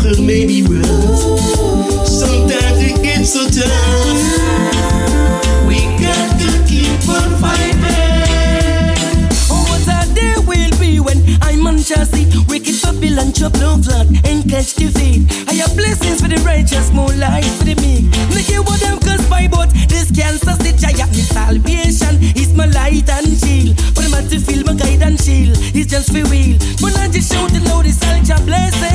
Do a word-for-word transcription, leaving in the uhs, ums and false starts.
world may be rough. Sometimes it gets so tough. We got to keep on fighting. Oh, what a day will be when I'm on chassis. Wicked Babylon chop no flat and catch defeat. I have blessings for the righteous, more life for the meek. Look at what them cause by but this cancer stitch. I have me salvation. It's my light and shield. But I'm to feel my guide and shield. It's just for real. But I just shout the loudest, I'll just bless